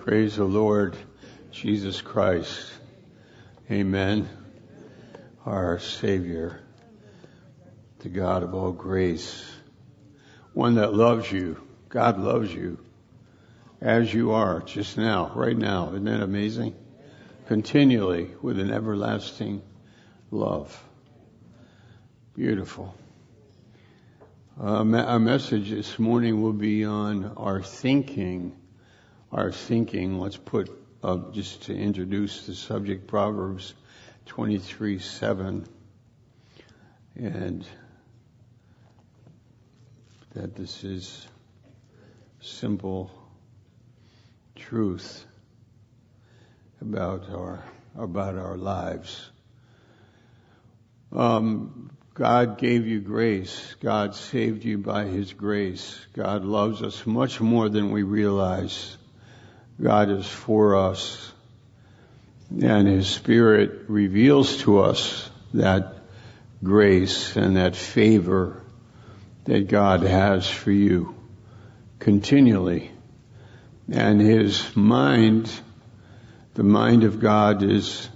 Praise the Lord Jesus Christ. Amen. Our Savior, the God of all grace, one that loves you. God loves you as you are just now, right now. Isn't that amazing? Continually with an everlasting love. Beautiful. Our message this morning will be on our thinking. Our thinking. Let's put just to introduce the subject, Proverbs 23:7, and that this is simple truth about our lives. God gave you grace. God saved you by His grace. God loves us much more than we realize. God is for us, and His Spirit reveals to us that grace and that favor that God has for you continually. And His mind, the mind of God is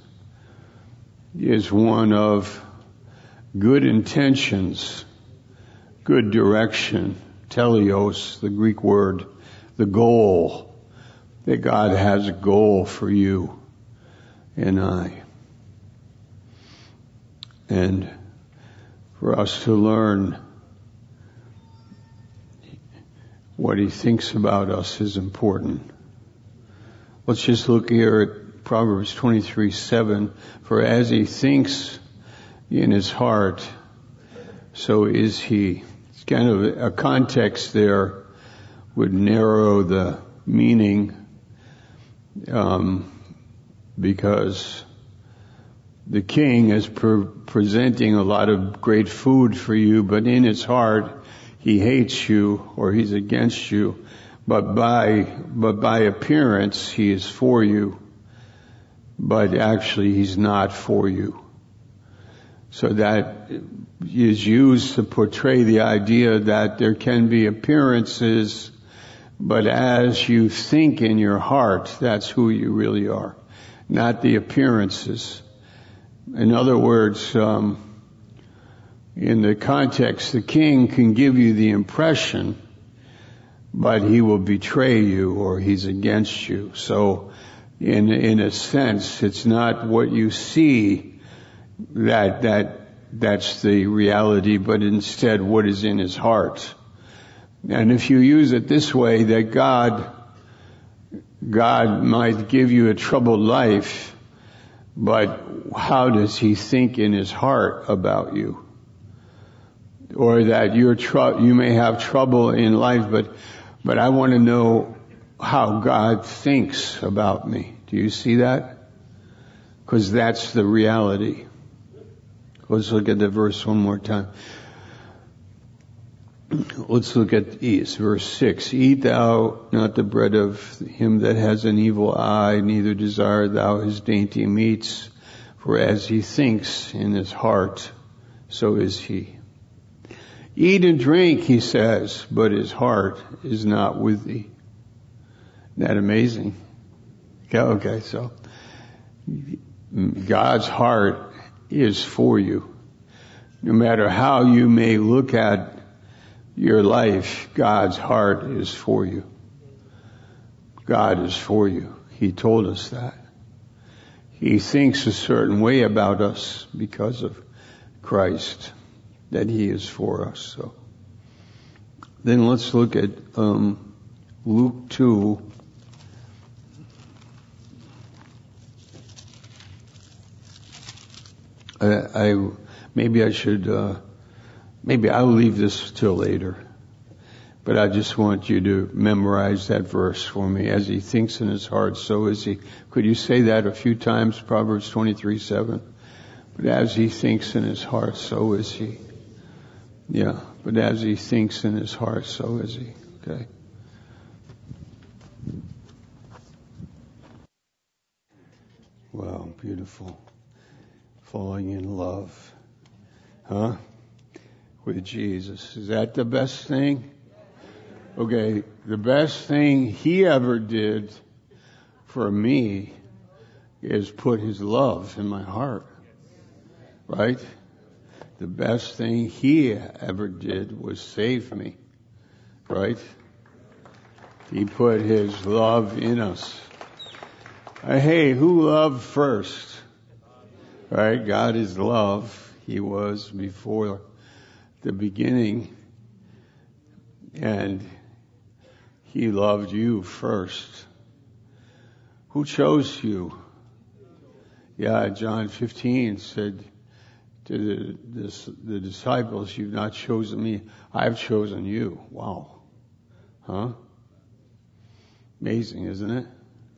one of good intentions, good direction, teleos, the Greek word, the goal, that God has a goal for you and I. And for us to learn what He thinks about us is important. Let's just look here at Proverbs 23:7. For as he thinks in his heart, so is he. It's kind of a context there would narrow the meaning, because the king is presenting a lot of great food for you, but in his heart he hates you or he's against you. But by appearance he is for you, but actually he's not for you. So that is used to portray the idea that there can be appearances, but as you think in your heart, that's who you really are, not the appearances. In other words, in the context, the king can give you the impression, but he will betray you or he's against you. So in a sense, it's not what you see that's the reality, but instead what is in his heart. And if you use it this way, that God might give you a troubled life, but how does he think in his heart about you? Or that you may have trouble in life, but I want to know how God thinks about me. Do you see that? Because that's the reality. Let's look at the verse one more time. Let's look at verse 6. Eat thou not the bread of him that has an evil eye, neither desire thou his dainty meats, for as he thinks in his heart, so is he. Eat and drink, he says, but his heart is not with thee. Isn't that amazing? Okay, so God's heart is for you. No matter how you may look at your life, God's heart is for you. God is for you. He told us that. He thinks a certain way about us because of Christ, that He is for us. So then let's look at Luke 2. Maybe I'll leave this till later, but I just want you to memorize that verse for me. As he thinks in his heart, so is he. Could you say that a few times? Proverbs 23:7. But as he thinks in his heart, so is he. Yeah, but as he thinks in his heart, so is he. Okay. Wow, beautiful. Falling in love. Huh? With Jesus. Is that the best thing? Okay, the best thing He ever did for me is put His love in my heart. Right? The best thing He ever did was save me. Right? He put His love in us. Hey, who loved first? Right? God is love. He was before the beginning. And He loved you first. Who chose you? Yeah, John 15 said to the disciples, you've not chosen me, I've chosen you. Wow. Huh? Amazing, isn't it?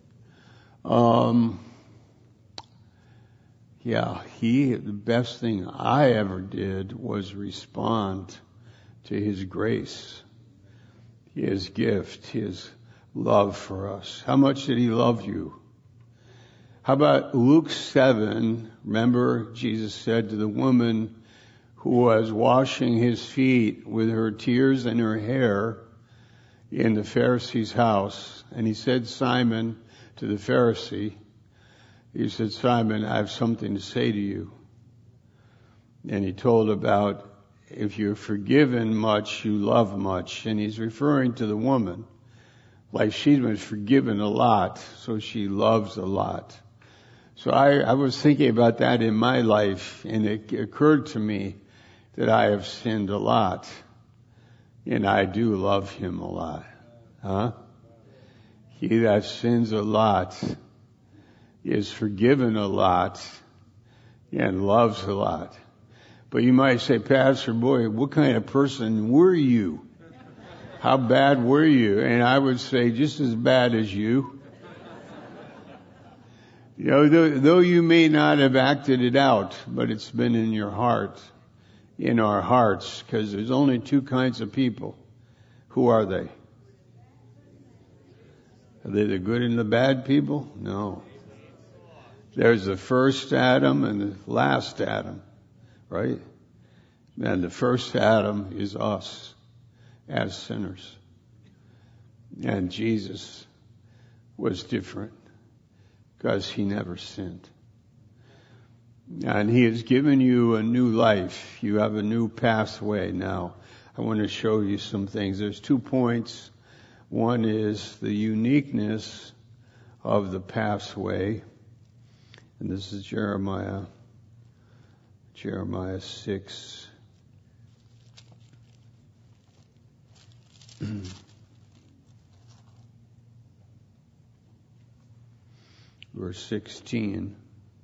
The best thing I ever did was respond to His grace, His gift, His love for us. How much did He love you? How about Luke 7? Remember, Jesus said to the woman who was washing His feet with her tears and her hair in the Pharisee's house, and He said, Simon, to the Pharisee, He said, Simon, I have something to say to you. And He told about, if you're forgiven much, you love much. And He's referring to the woman, like she was forgiven a lot, so she loves a lot. So I was thinking about that in my life, and it occurred to me that I have sinned a lot, and I do love Him a lot. Huh? He that sins a lot is forgiven a lot and loves a lot. But you might say, Pastor, boy, what kind of person were you? How bad were you? And I would say, just as bad as you. You know, though you may not have acted it out, but it's been in your heart, in our hearts, because there's only two kinds of people. Who are they? Are they the good and the bad people? No. There's the first Adam and the last Adam, right? And the first Adam is us as sinners. And Jesus was different because He never sinned. And He has given you a new life. You have a new pathway now. I want to show you some things. There's 2 points. One is the uniqueness of the pathway. And this is Jeremiah 6. Verse 16.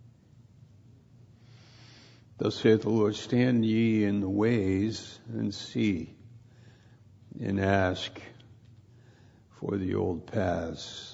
Thus saith the Lord, stand ye in the ways and see, and ask for the old paths.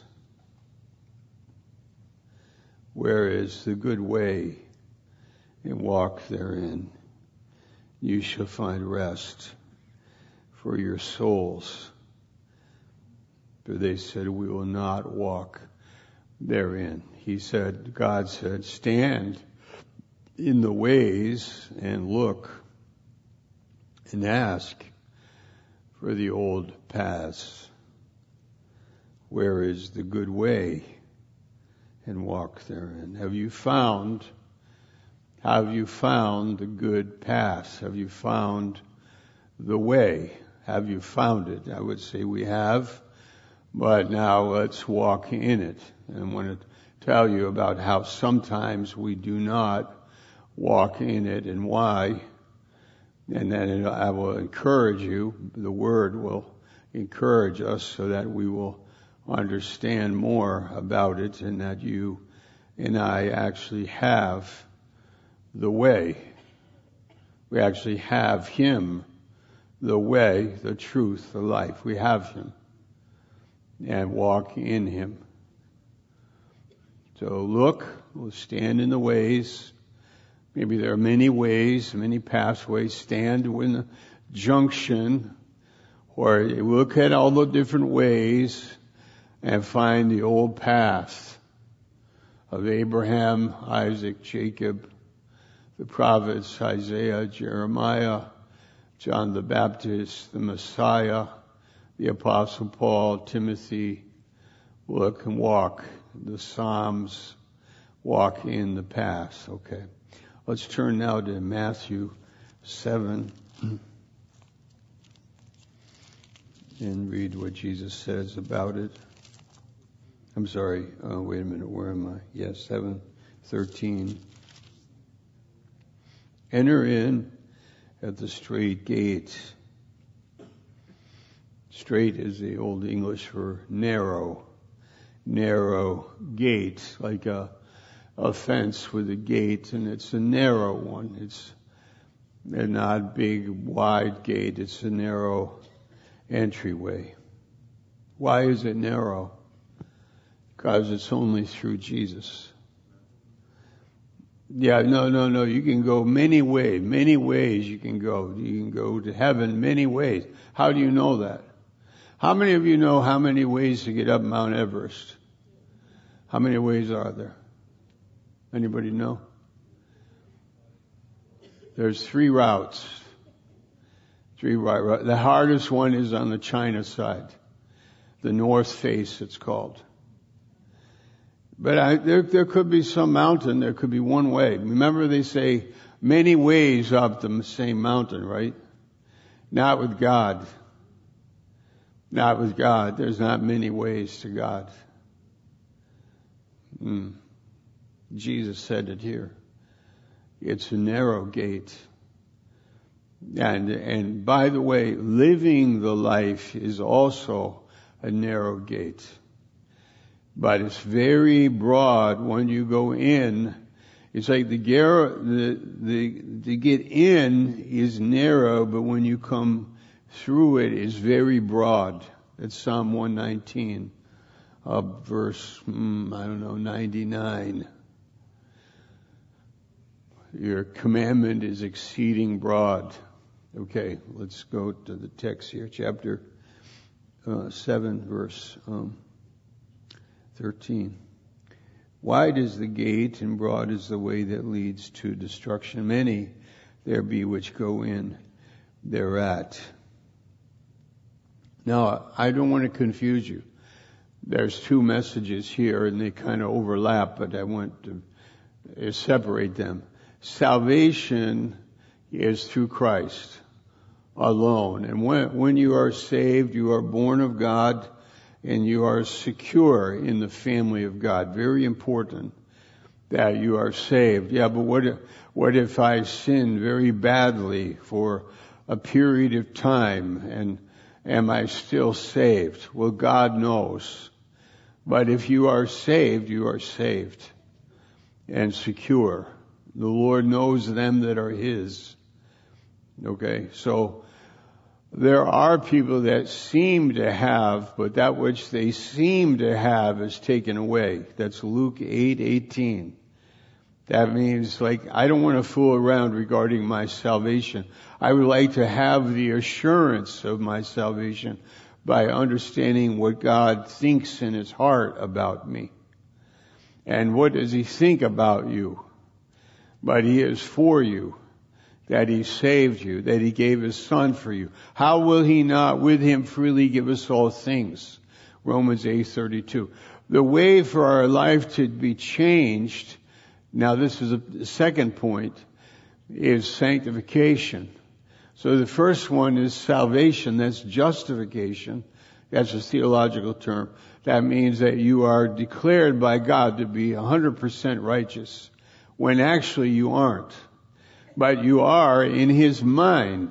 Where is the good way, and walk therein? You shall find rest for your souls. But they said, we will not walk therein. God said, stand in the ways and look and ask for the old paths. Where is the good way, and walk therein? Have you found the good path? Have you found the way? Have you found it? I would say we have, but now let's walk in it. And I want to tell you about how sometimes we do not walk in it and why. And then I will encourage you, the Word will encourage us so that we will understand more about it, and that you and I actually have the way. We actually have Him, the way, the truth, the life. We have Him, and walk in Him. So look, we'll stand in the ways. Maybe there are many ways, many pathways. Stand in the junction, or look at all the different ways and find the old path of Abraham, Isaac, Jacob, the prophets, Isaiah, Jeremiah, John the Baptist, the Messiah, the Apostle Paul, Timothy, look and walk. The Psalms walk in the path. Okay. Let's turn now to Matthew 7 and read what Jesus says about it. I'm sorry. Wait a minute. Where am I? Yes, 7:13. Enter in at the straight gate. Straight is the Old English for narrow. Narrow gate, like a fence with a gate, and it's a narrow one. It's not big, wide gate. It's a narrow entryway. Why is it narrow? Because it's only through Jesus. Yeah, no. You can go many ways. Many ways you can go. You can go to heaven many ways. How do you know that? How many of you know how many ways to get up Mount Everest? How many ways are there? Anybody know? There's 3 routes. 3 routes. The hardest one is on the China side. The north face, it's called. But there could be some mountain, there could be one way. Remember they say many ways up the same mountain, right? Not with God. Not with God. There's not many ways to God. Jesus said it here. It's a narrow gate. And by the way, living the life is also a narrow gate. But it's very broad when you go in. It's like the get in is narrow, but when you come through it is very broad. It's Psalm 119, verse, 99. Your commandment is exceeding broad. Okay, let's go to the text here, chapter 7, verse 13. Wide is the gate and broad is the way that leads to destruction. Many there be which go in thereat. Now, I don't want to confuse you. There's 2 messages here and they kind of overlap, but I want to separate them. Salvation is through Christ alone. And when you are saved, you are born of God, and you are secure in the family of God. Very important that you are saved. Yeah, but what if I sin very badly for a period of time, and am I still saved? Well, God knows. But if you are saved, you are saved and secure. The Lord knows them that are His. Okay, so there are people that seem to have, but that which they seem to have is taken away. That's Luke 8:18. That means, I don't want to fool around regarding my salvation. I would like to have the assurance of my salvation by understanding what God thinks in His heart about me. And what does He think about you? But He is for you. That He saved you, that He gave His Son for you. How will He not with Him freely give us all things? Romans 8:32. The way for our life to be changed, now this is the second point, is sanctification. So the first one is salvation, that's justification. That's a theological term. That means that you are declared by God to be 100% righteous, when actually you aren't. But you are in His mind.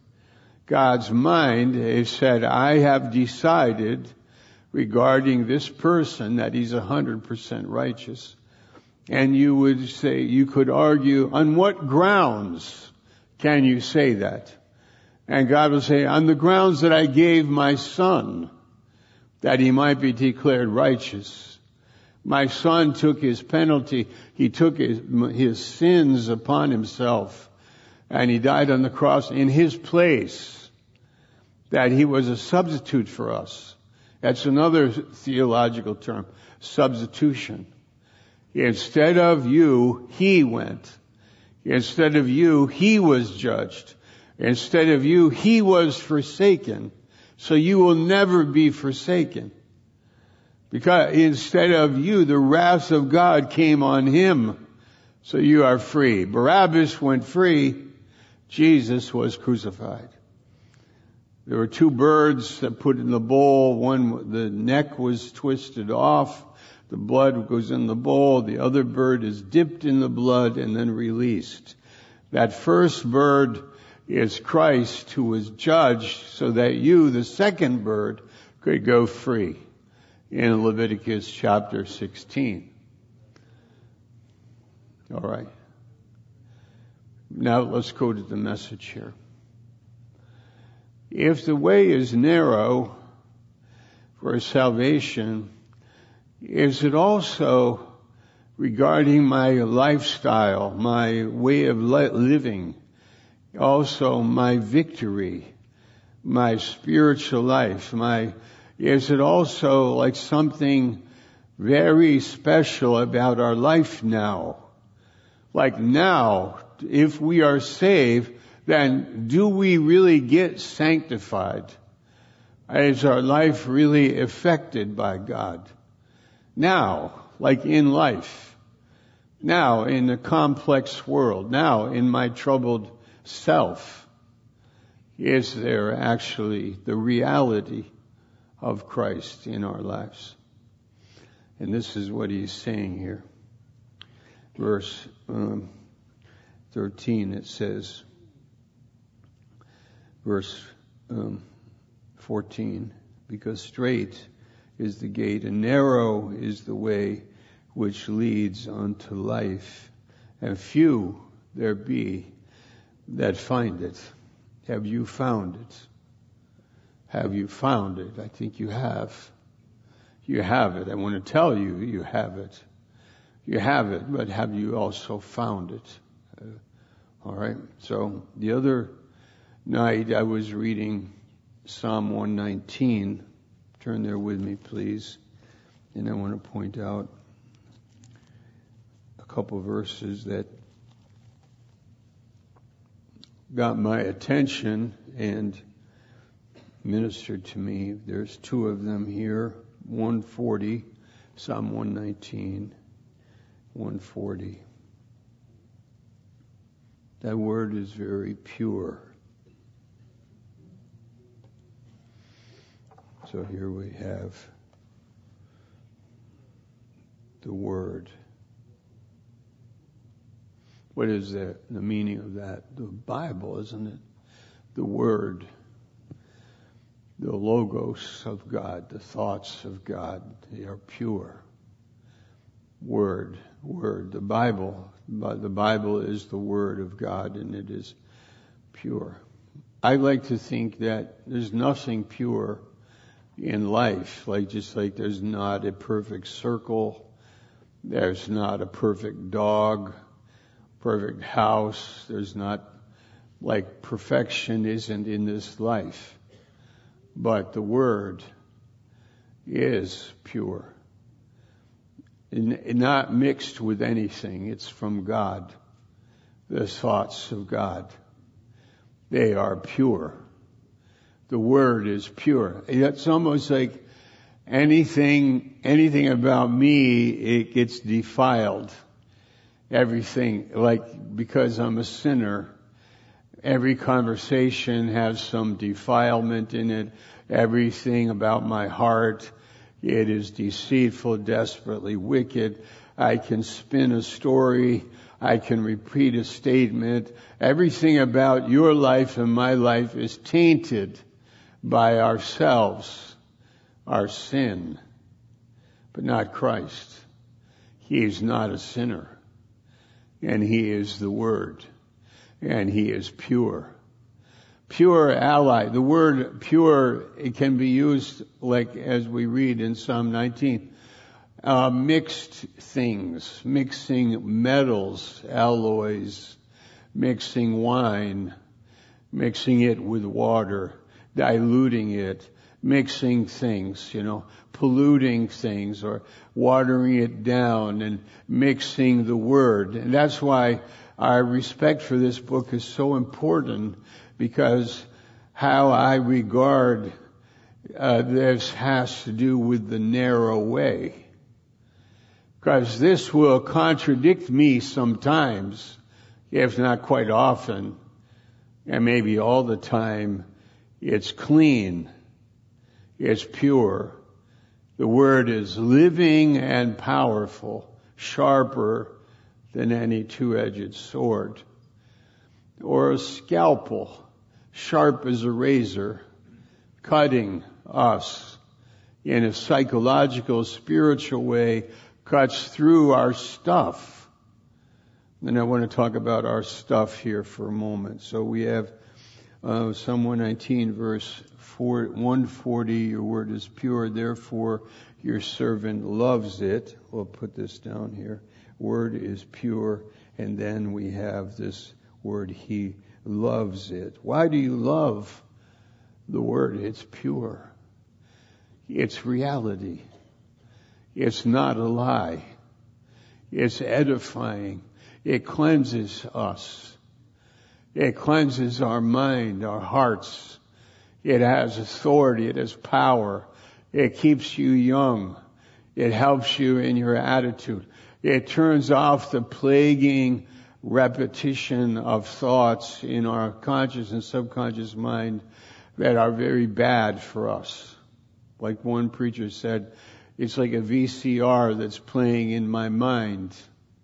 God's mind has said, I have decided regarding this person that he's 100% righteous. And you would say, you could argue, on what grounds can you say that? And God will say, on the grounds that I gave my Son, that he might be declared righteous. My Son took his penalty. He took his sins upon himself. And he died on the cross in his place. That he was a substitute for us. That's another theological term. Substitution. Instead of you, he went. Instead of you, he was judged. Instead of you, he was forsaken. So you will never be forsaken. Because instead of you, the wrath of God came on him. So you are free. Barabbas went free. Jesus was crucified. There were two birds that put in the bowl. One, the neck was twisted off. The blood goes in the bowl. The other bird is dipped in the blood and then released. That first bird is Christ, who was judged so that you, the second bird, could go free in Leviticus chapter 16. All right. Now let's go to the message here. If the way is narrow for salvation, is it also regarding my lifestyle, my way of living, also my victory, my spiritual life, is it also like something very special about our life now? Like now, if we are saved, then do we really get sanctified? Is our life really affected by God? Now, like in life. Now, in the complex world. Now, in my troubled self. Is there actually the reality of Christ in our lives? And this is what he's saying here. Verse 13, it says, verse 14, because straight is the gate and narrow is the way which leads unto life, and few there be that find it. Have you found it? Have you found it? I think you have. You have it. I want to tell you, you have it. You have it, but have you also found it? All right. So the other night I was reading Psalm 119. Turn there with me, please. And I want to point out a couple verses that got my attention and ministered to me. There's two of them here. 140, Psalm 119, 140. That word is very pure. So here we have the word. What is that? The meaning of that? The Bible, isn't it? The word. The logos of God, the thoughts of God, they are pure. Word. The Bible is the word of God, and it is pure. I like to think that there's nothing pure in life, just like there's not a perfect circle, there's not a perfect dog, perfect house, there's not, perfection isn't in this life. But the word is pure. Not mixed with anything. It's from God. The thoughts of God. They are pure. The word is pure. It's almost like anything about me, it gets defiled. Everything, because I'm a sinner, every conversation has some defilement in it. Everything about my heart, it is deceitful, desperately wicked. I can spin a story. I can repeat a statement. Everything about your life and my life is tainted by ourselves, our sin, but not Christ. He is not a sinner, and He is the Word. And He is pure. Pure ally. The word pure, it can be used as we read in Psalm 19. Mixed things, mixing metals, alloys, mixing wine, mixing it with water, diluting it, mixing things, polluting things or watering it down and mixing the word. And that's why our respect for this book is so important, because how I regard this has to do with the narrow way. Because this will contradict me sometimes, if not quite often, and maybe all the time. It's clean. It's pure. The word is living and powerful, sharper than any two-edged sword. Or a scalpel, sharp as a razor, cutting us in a psychological, spiritual way, cuts through our stuff. And I want to talk about our stuff here for a moment. So we have Psalm 119 verse 140, your word is pure, therefore your servant loves it. We'll put this down here. Word is pure, and then we have this word, he loves it. Why do you love the word? It's pure. It's reality. It's not a lie. It's edifying. It cleanses us. It cleanses our mind, our hearts. It has authority. It has power. It keeps you young. It helps you in your attitude. It turns off the plaguing repetition of thoughts in our conscious and subconscious mind that are very bad for us. Like one preacher said, it's like a VCR that's playing in my mind.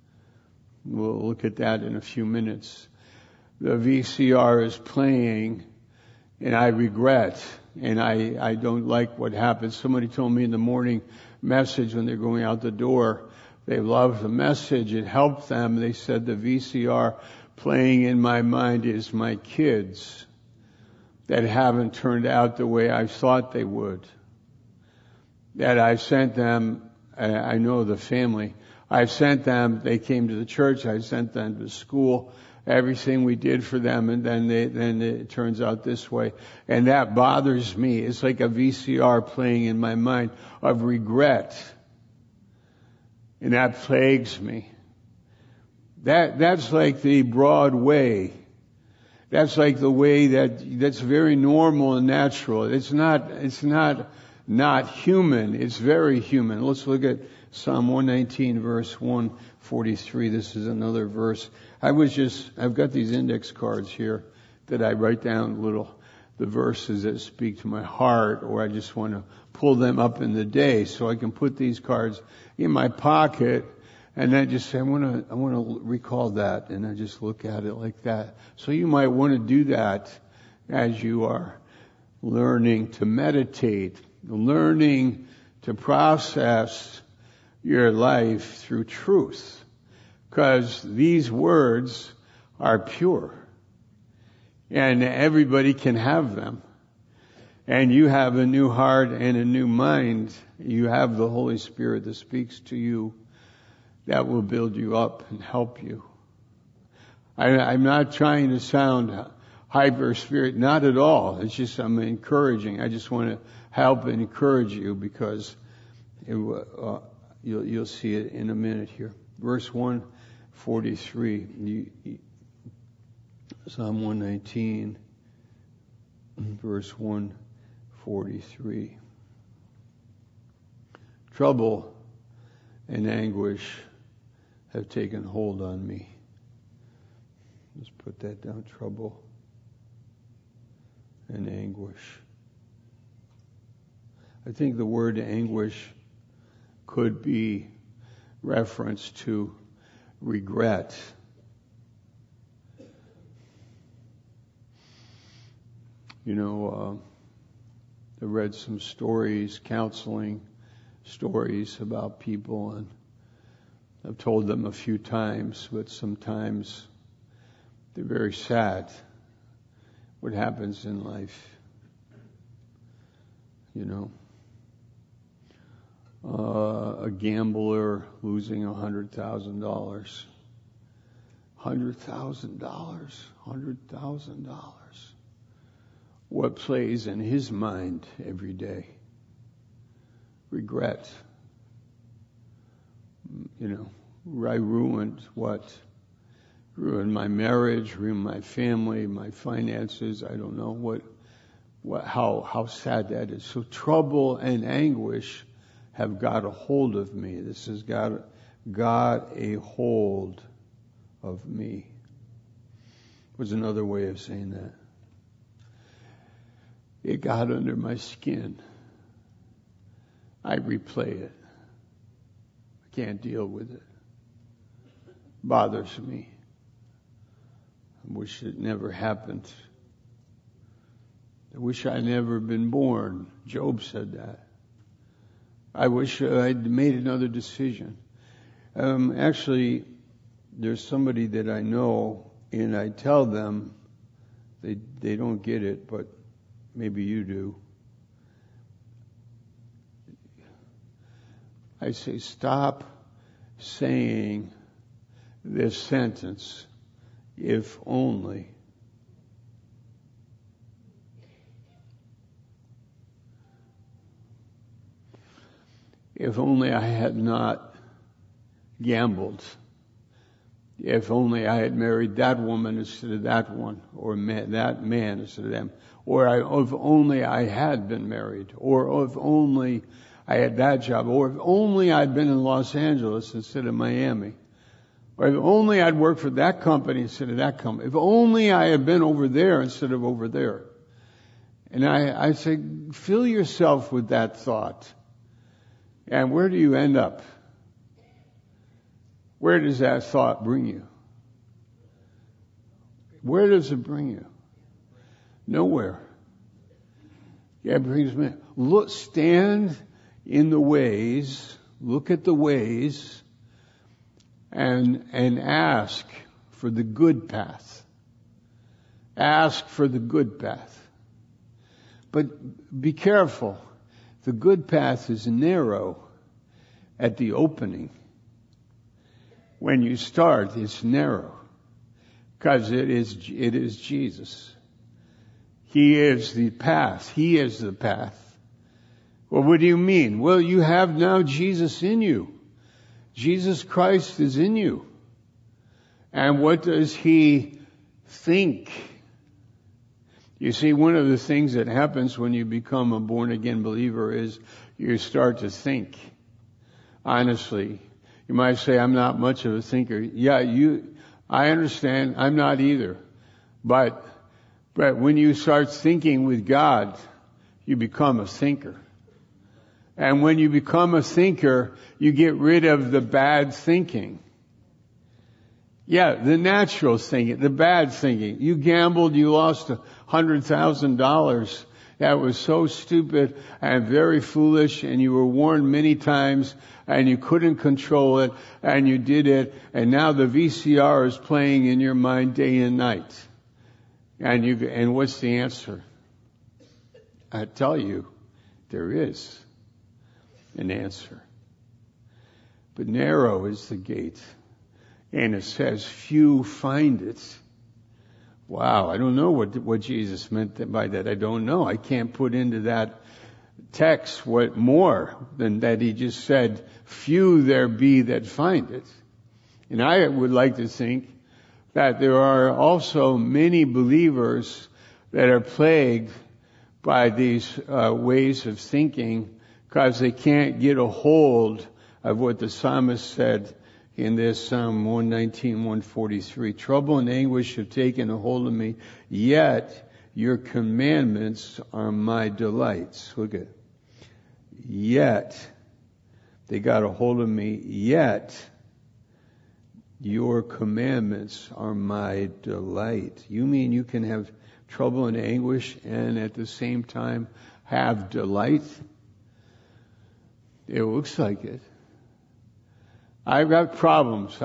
We'll look at that in a few minutes. The VCR is playing, and I regret, and I don't like what happens. Somebody told me in the morning message when they're going out the door, they loved the message. It helped them. They said the VCR playing in my mind is my kids that haven't turned out the way I thought they would. That I sent them, I know the family, I sent them, they came to the church, I sent them to school, everything we did for them, and then it turns out this way. And that bothers me. It's like a VCR playing in my mind of regret. And that plagues me. That's like the broad way. That's like the way that's very normal and natural. It's not human. It's very human. Let's look at Psalm 119 verse 143. This is another verse. I've got these index cards here that I write down the verses that speak to my heart, or I just want to pull them up in the day so I can put these cards in my pocket and then just say, I want to recall that, and I just look at it like that. So you might want to do that as you are learning to meditate, learning to process your life through truth. Because these words are pure. And everybody can have them. And you have a new heart and a new mind. You have the Holy Spirit that speaks to you, that will build you up and help you. I'm not trying to sound hyper spirit, not at all. It's just I'm encouraging. I just want to help and encourage you, because you'll see it in a minute here. Verse 143, Psalm 119, verse 143. Trouble and anguish have taken hold on me. Let's put that down. Trouble and anguish. I think the word anguish could be reference to regret. I read some stories, counseling stories about people, and I've told them a few times, but sometimes they're very sad. What happens in life, a gambler losing $100,000. $100,000. What plays in his mind every day? Regret. I ruined what? Ruined my marriage, ruined my family, my finances. I don't know How sad that is. So trouble and anguish have got a hold of me. This has got a hold of me. Was another way of saying that. It got under my skin. I replay it. I can't deal with it. Bothers me. I wish it never happened. I wish I'd never been born. Job said that. I wish I'd made another decision. Actually, there's somebody that I know, and I tell them, they don't get it, but maybe you do. I say, stop saying this sentence, if only. If only I had not gambled. If only I had married that woman instead of that one, or that man instead of them. Or if only I had been married. Or if only I had that job. Or if only I'd been in Los Angeles instead of Miami. Or if only I'd worked for that company instead of that company. If only I had been over there instead of over there. And I say, fill yourself with that thought. And where do you end up? Where does that thought bring you? Where does it bring you? Nowhere. Yeah, it brings me. Look, stand in the ways, look at the ways, and ask for the good path. Ask for the good path. But be careful. The good path is narrow at the opening. When you start, it's narrow. Because it is Jesus. He is the path. He is the path. Well, what do you mean? Well, you have now Jesus in you. Jesus Christ is in you. And what does He think? You see, one of the things that happens when you become a born-again believer is you start to think. Honestly. You might say, I'm not much of a thinker. Yeah, I understand. I'm not either. But when you start thinking with God, you become a thinker. And when you become a thinker, you get rid of the bad thinking. Yeah, the natural thinking, the bad thinking. You gambled, you lost $100,000. That was so stupid and very foolish, and you were warned many times, and you couldn't control it, and you did it, and now the VCR is playing in your mind day and night. And what's the answer? I tell you, there is an answer. But narrow is the gate. And it says, few find it. Wow, I don't know what Jesus meant by that. I don't know. I can't put into that text what more than that He just said, few there be that find it. And I would like to think that there are also many believers that are plagued by these ways of thinking because they can't get a hold of what the psalmist said in this Psalm 119, 143. Trouble and anguish have taken a hold of me, yet your commandments are my delights. Look at it. Yet, they got a hold of me, yet your commandments are my delight. You mean you can have trouble and anguish and at the same time have delight? It looks like it. I got problems.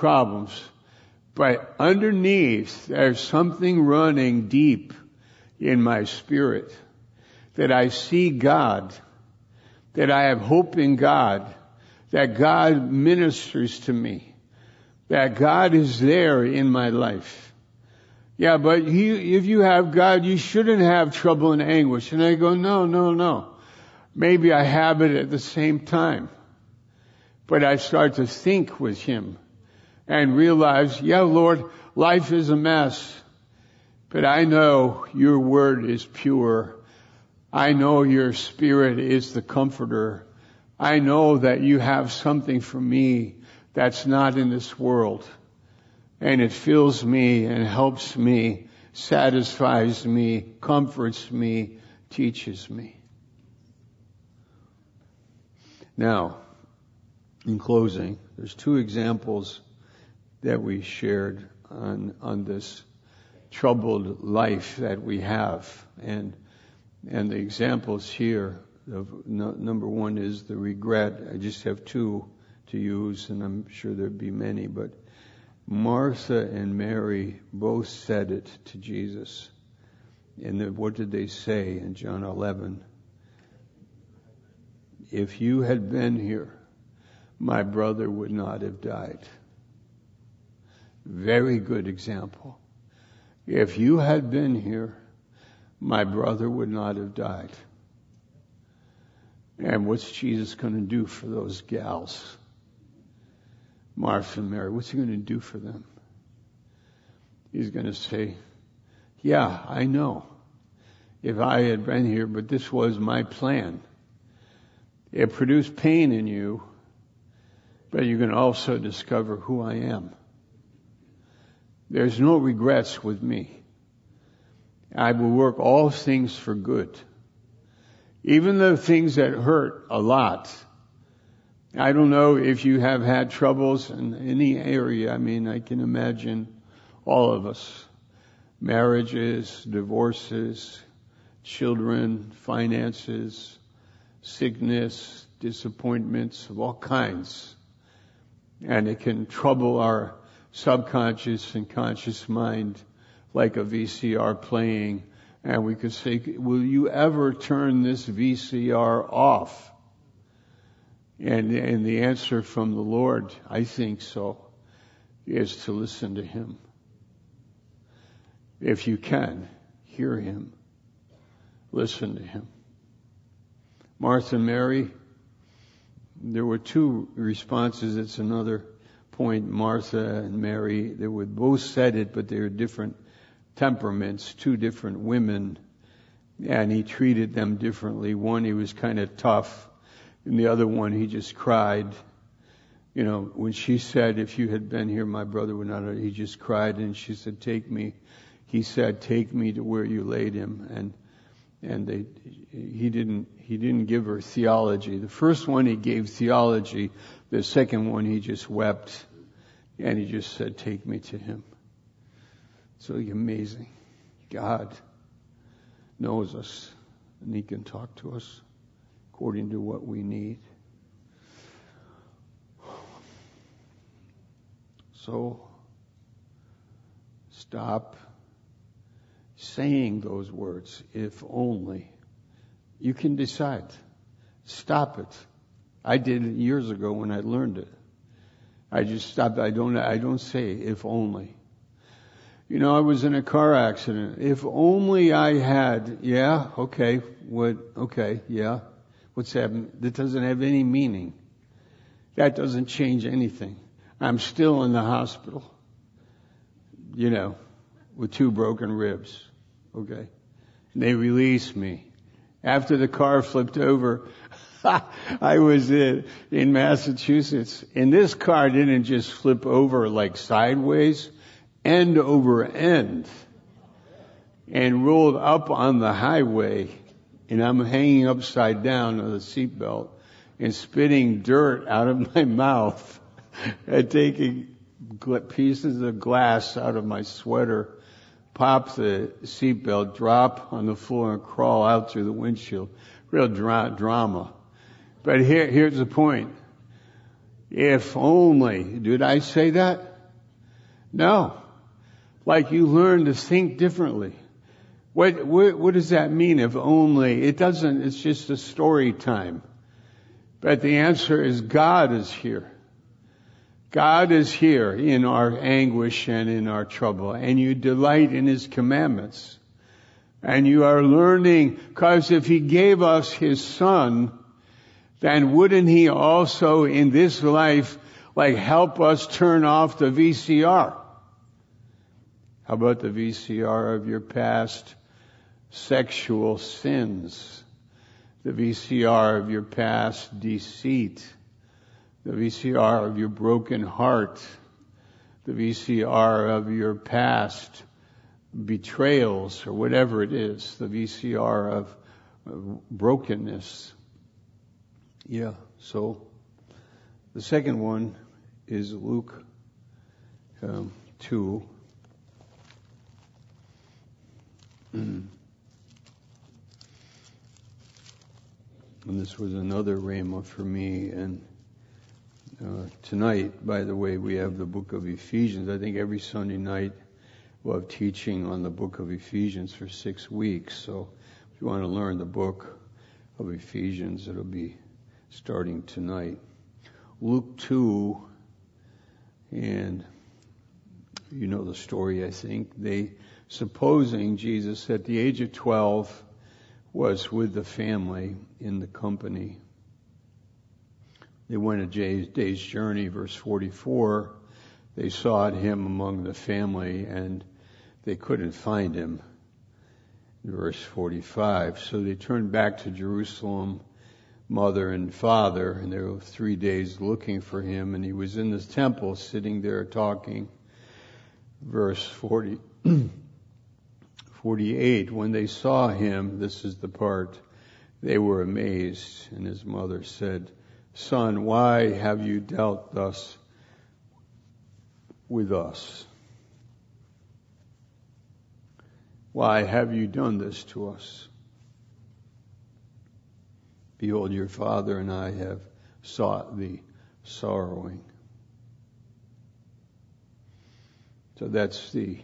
But underneath, there's something running deep in my spirit. That I see God. That I have hope in God. That God ministers to me. That God is there in my life. Yeah, but if you have God, you shouldn't have trouble and anguish. And I go, no. Maybe I have it at the same time. But I start to think with Him and realize, yeah, Lord, life is a mess. But I know your word is pure I know your Spirit is the comforter. I know that you have something for me that's not in this world. And it fills me and helps me, satisfies me, comforts me, teaches me. Now, in closing, there's two examples that we shared on this troubled life that we have. And the examples here of number one is the regret. I just have two to use, and I'm sure there'd be many, but Martha and Mary both said it to Jesus. And what did they say in John 11? If you had been here, my brother would not have died. Very good example. If you had been here, my brother would not have died. And what's Jesus going to do for those gals? Martha and Mary, what's he going to do for them? He's going to say, yeah, I know. If I had been here, but this was my plan. It produced pain in you, but you can also discover who I am. There's no regrets with me. I will work all things for good. Even the things that hurt a lot. I don't know if you have had troubles in any area. I mean, I can imagine all of us. Marriages, divorces, children, finances, sickness, disappointments of all kinds. And it can trouble our subconscious and conscious mind like a VCR playing. And we could say, will you ever turn this VCR off? And the answer from the Lord, I think so, is to listen to Him. If you can, hear Him. Listen to Him. Martha and Mary, there were two responses. It's another point. Martha and Mary, they were both said it, but they were different temperaments, two different women, and He treated them differently. One, He was kind of tough, and the other one, He just cried. You know, when she said, if you had been here, my brother would not have, He just cried, and she said, take me. He said, take me to where you laid him. And he didn't give her theology. The first one He gave theology. The second one He just wept, and He just said, take me to him. So amazing. God knows us, and He can talk to us according to what we need. So stop saying those words, if only. You can decide. Stop it. I did it years ago when I learned it. I just stopped. I don't say if only. You know, I was in a car accident. If only I had, yeah, okay, yeah. What's that? That doesn't have any meaning. That doesn't change anything. I'm still in the hospital, you know, with 2 broken ribs. Okay. And they released me. After the car flipped over, I was in Massachusetts, and this car didn't just flip over like sideways, end over end, and rolled up on the highway, and I'm hanging upside down on the seatbelt and spitting dirt out of my mouth and taking pieces of glass out of my sweater, pop the seatbelt, drop on the floor, and crawl out through the windshield. Real drama. But here's the point. If only, did I say that? No. Like you learn to think differently. What does that mean, if only? It doesn't, it's just a story time. But the answer is God is here. God is here in our anguish and in our trouble, and you delight in His commandments. And you are learning, because if He gave us His Son, then wouldn't He also in this life, help us turn off the VCR? How about the VCR of your past sexual sins? the VCR of your past deceit, the VCR of your broken heart, the VCR of your past betrayals or whatever it is, the VCR of brokenness. Yeah, so the second one is Luke 2. And this was another rhema for me. And tonight, by the way, we have the book of Ephesians. I think every Sunday night we'll have teaching on the book of Ephesians for 6 weeks. So if you want to learn the book of Ephesians, it'll be starting tonight. Luke 2, and you know the story, I think. Supposing Jesus at the age of 12 was with the family in the company. They went a day's journey, verse 44. They sought him among the family and they couldn't find him. Verse 45. So they turned back to Jerusalem, mother and father, and they were 3 days looking for him, and he was in the temple sitting there talking. Verse 48. When they saw him, this is the part, they were amazed, and his mother said, "Son, why have you dealt thus with us? Why have you done this to us? Behold, your father and I have sought thee sorrowing." So that's the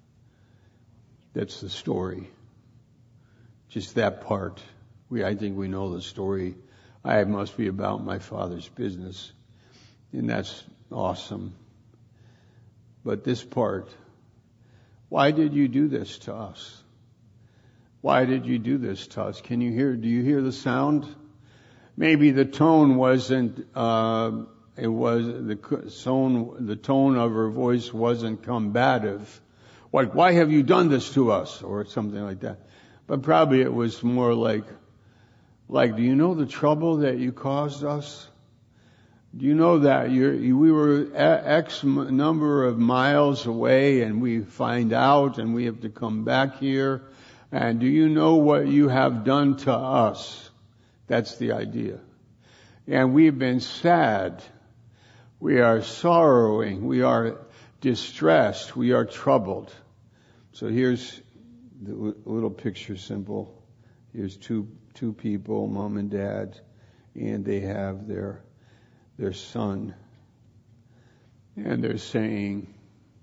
story. Just that part. I think we know the story. I must be about my Father's business. And that's awesome. But this part, why did you do this to us? Why did you do this to us? Do you hear the sound? Maybe the tone wasn't, the tone of her voice wasn't combative. Like, why have you done this to us? Or something like that. But probably it was more like, do you know the trouble that you caused us? Do you know that we were X number of miles away and we find out and we have to come back here? And do you know what you have done to us? That's the idea. And we've been sad. We are sorrowing. We are distressed. We are troubled. So here's the little picture, simple. Here's two people, mom and dad, and they have their son. And they're saying,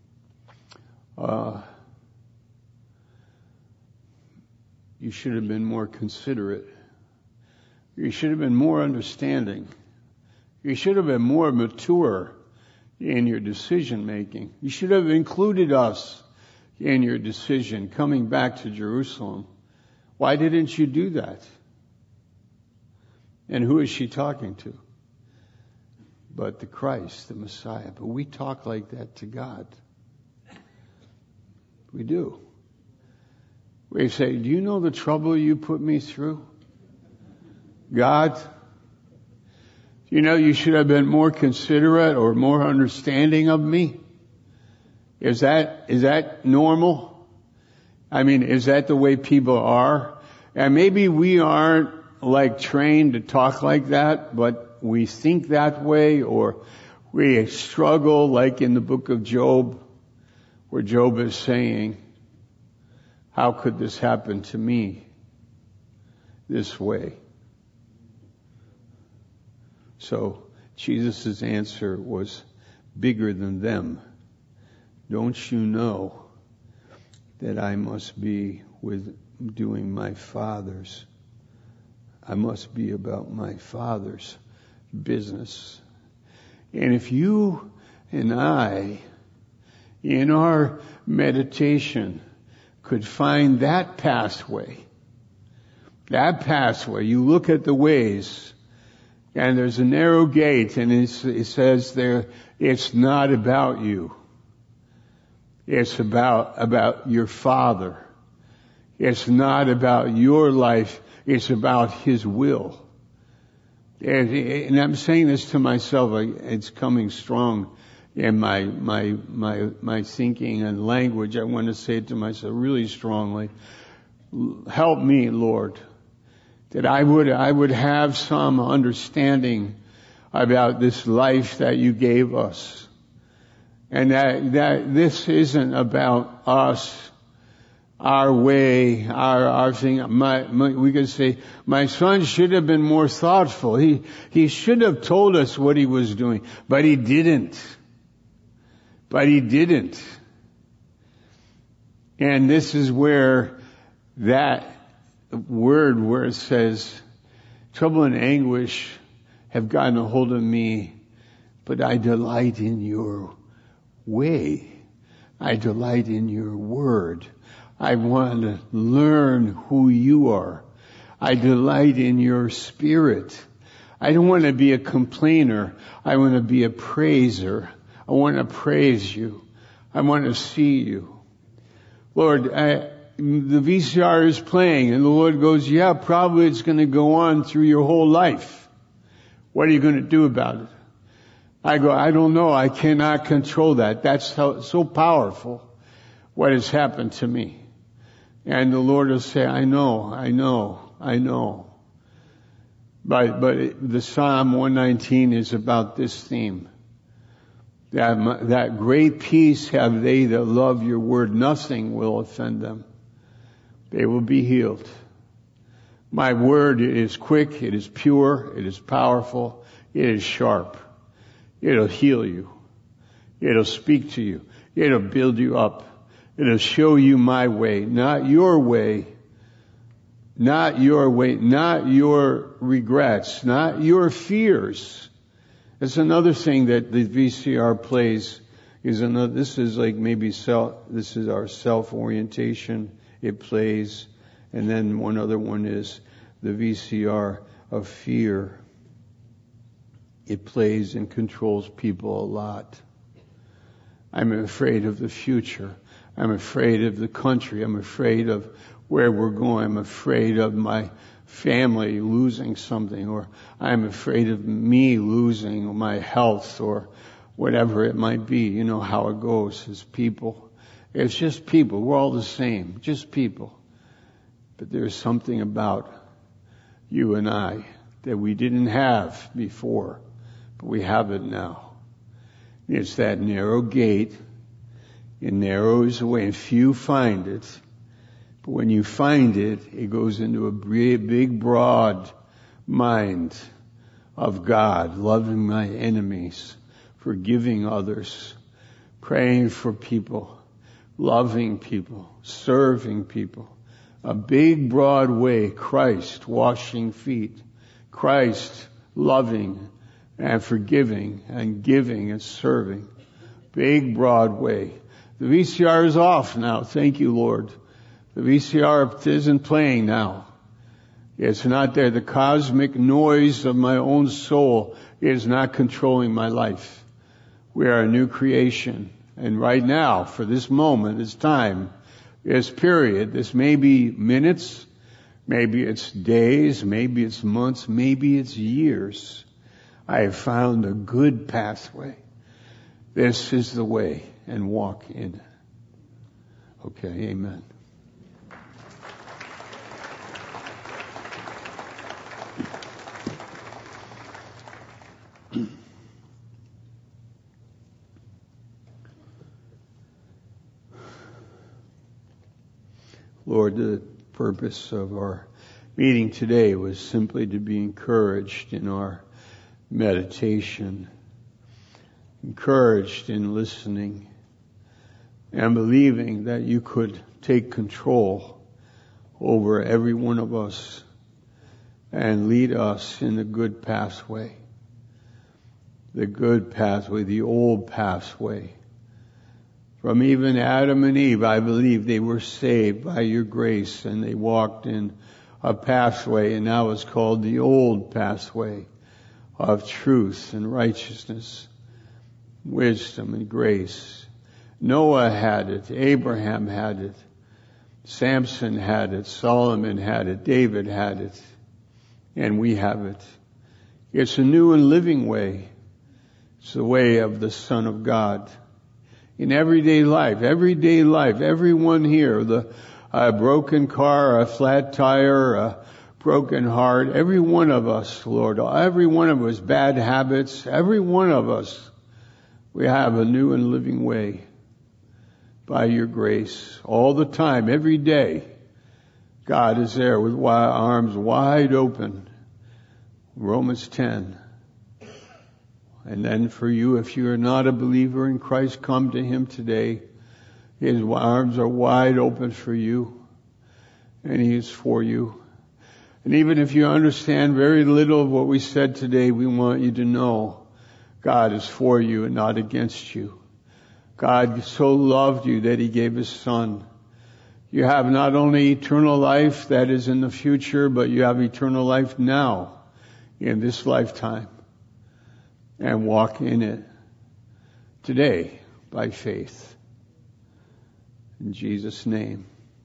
you should have been more considerate. You should have been more understanding. You should have been more mature in your decision making. You should have included us in your decision coming back to Jerusalem. Why didn't you do that? And who is she talking to? But the Christ, the Messiah. But we talk like that to God. We do. We say, do you know the trouble you put me through? God, you know you should have been more considerate or more understanding of me? Is that normal? I mean, is that the way people are? And maybe we aren't trained to talk like that, but we think that way, or we struggle like in the book of Job, where Job is saying, how could this happen to me this way? So Jesus' answer was bigger than them. Don't you know that I must be doing my Father's? I must be about my Father's business. And if you and I, in our meditation, could find that pathway, you look at the ways, and there's a narrow gate, and it says there, it's not about you. It's about your Father. It's not about your life. It's about His will. And I'm saying this to myself. It's coming strong in my thinking and language. I want to say it to myself really strongly. Help me, Lord, that I would have some understanding about this life that you gave us. And that this isn't about us, our way, our thing. We could say, my son should have been more thoughtful. He should have told us what he was doing, but he didn't. And this is where that word where it says, trouble and anguish have gotten a hold of me, but I delight in your way. I delight in your word. I want to learn who you are. I delight in your spirit. I don't want to be a complainer. I want to be a praiser. I want to praise you. I want to see you. Lord, the VCR is playing and the Lord goes, yeah, probably it's going to go on through your whole life. What are you going to do about it? I go, I don't know. I cannot control that. That's so powerful what has happened to me. And the Lord will say, I know. But the Psalm 119 is about this theme. That great peace have they that love your word. Nothing will offend them. They will be healed. My word is quick, it is pure, it is powerful, it is sharp. It'll heal you. It'll speak to you. It'll build you up. It'll show you my way, not your way, not your regrets, not your fears. That's another thing that the VCR plays. This is like maybe this is our self-orientation. It plays. And then one other one is the VCR of fear. It plays and controls people a lot. I'm afraid of the future. I'm afraid of the country. I'm afraid of where we're going. I'm afraid of my family losing something, or I'm afraid of me losing my health, or whatever it might be. You know how it goes as people. It's just people. We're all the same. Just people. But there's something about you and I that we didn't have before, but we have it now. It's that narrow gate. It narrows the way, and few find it. But when you find it, it goes into a big, broad mind of God, loving my enemies, forgiving others, praying for people, loving people, serving people. A big, broad way, Christ washing feet, Christ loving and forgiving and giving and serving. Big, broad way. The VCR is off now. Thank you, Lord. The VCR isn't playing now. It's not there. The cosmic noise of my own soul is not controlling my life. We are a new creation. And right now, for this moment, this time, this period, this may be minutes, maybe it's days, maybe it's months, maybe it's years. I have found a good pathway. This is the way, and walk in it. Okay, amen. Lord, the purpose of our meeting today was simply to be encouraged in our meditation, encouraged in listening, and believing that you could take control over every one of us and lead us in the good pathway. The good pathway, the old pathway. From even Adam and Eve, I believe they were saved by your grace, and they walked in a pathway, and now it's called the old pathway of truth and righteousness, wisdom and grace. Noah had it. Abraham had it. Samson had it. Solomon had it. David had it. And we have it. It's a new and living way. It's the way of the Son of God. In everyday life, everyone here, a broken car, a flat tire, a broken heart, every one of us, Lord, every one of us, bad habits, every one of us, we have a new and living way by your grace. All the time, every day, God is there with arms wide open. Romans 10. And then for you, if you are not a believer in Christ, come to Him today. His arms are wide open for you, and He is for you. And even if you understand very little of what we said today, we want you to know God is for you and not against you. God so loved you that He gave His Son. You have not only eternal life that is in the future, but you have eternal life now, in this lifetime, and walk in it today by faith. In Jesus' name.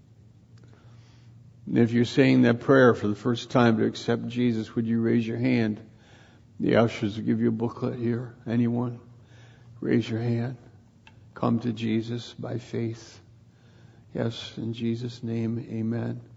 And if you're saying that prayer for the first time to accept Jesus, would you raise your hand? The ushers will give you a booklet here. Anyone? Raise your hand. Come to Jesus by faith. Yes, in Jesus' name, amen.